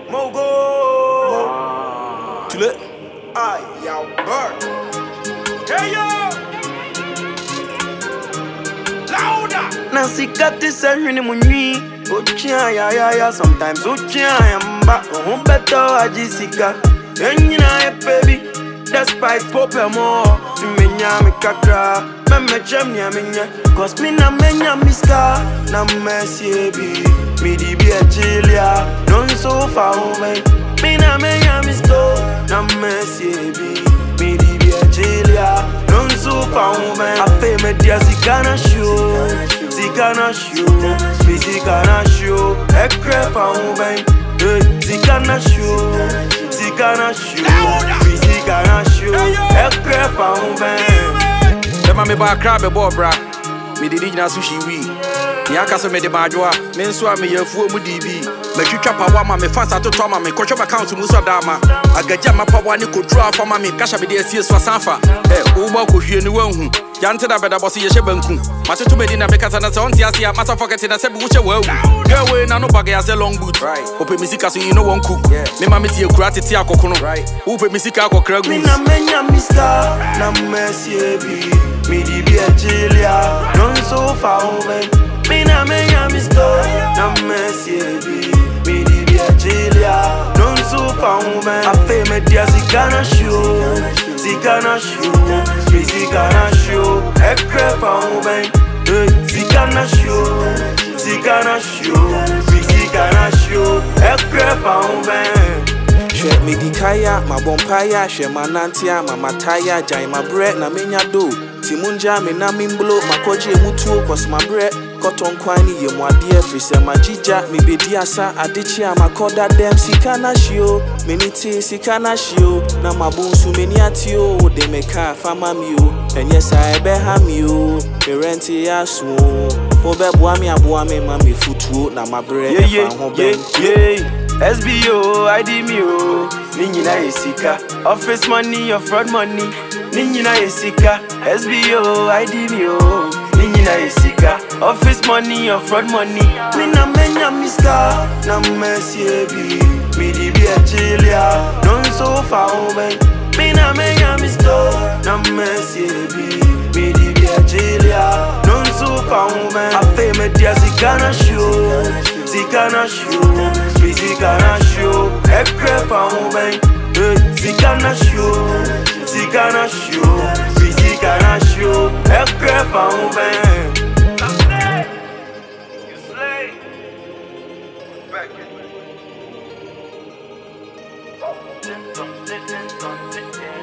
Mogo. Tu l'es? Aïe, y'a Bert. Hey yo! Louder! Nancy got this and money. Ochia ya sometimes Ochia yamba. Oh better Jessica. And you know baby. Despite Pope more. Menya me kakra. Me jam ya menya. Cause me na menya miska. Na mercy be. Me di be a chilia. Don't so far away. Me na menya misto. Na mercy be. Me di be a chilia. Don't so far away. I pay me dia zikana show. Zikana show. Me zikana show. Ekre far away. Zikana show. Zikana show. Me zikana show. Ekre far away. Me ba crab a boy bra. Me did na sushi we. Yaka so me de majwa. Me nso a me yafuo mu DB. Me twitwa pawa ma me fast ato to ma me kwohwe account mu so dama. Agaja ma pawa ni kodru afa ma me kasha be de asie so asanfa. Wo ba kohwie ni wanhu. Yante da beda boss ye hye banku. Mateto me di na me kasa na se onti ase a masa pocket na se bi wo hye wawu. Girl we na no bag ya se long boot. Ope misika so you know one cook. Me ma me tie kura tete akokono. Wo pe misika akokra gu. Me na menya miska na mercy be. Me di be a chilia, don't so far away. Me na menya misto, na mercy be. Me di be a chilia, don't so far away. I pay me dia zikana show, zikana show, me zikana show. Ekre far away, zikana show, zikana show, me zikana show. Ekre far away. She me di kaya, ma bompaya, she manantia, ma mataya, jai ma bread na menya do. Timunja me na mimblo, ma koje mutuo, cause my bread, cotton kwani ye mwadie, frise ma jija, me bedi asa, adichi ama koda dem, sikana shio, meniti sikana shio, na mabunsu meni atio, de me ka fama miu, and yes I be hamio, me renti yasu, obe buami abuami mami futuo, na ma bread, yeah. SBO, ID Mio, Nina Esika, office money or fraud money, Nina Esika, SBO, ID Mio, Nina Esika, office money or fraud money, Mina Menya Miska, na mercy be, me di be a chilia, don't so far away, Mina Menya Misto, na mercy be, me di be a chilia, don't so far away, I pay me dia zikana show, zikana show. Zikana show, ekre pa away. Zikana show, zikana show, zikana show, ekre pa away. You slay, back it.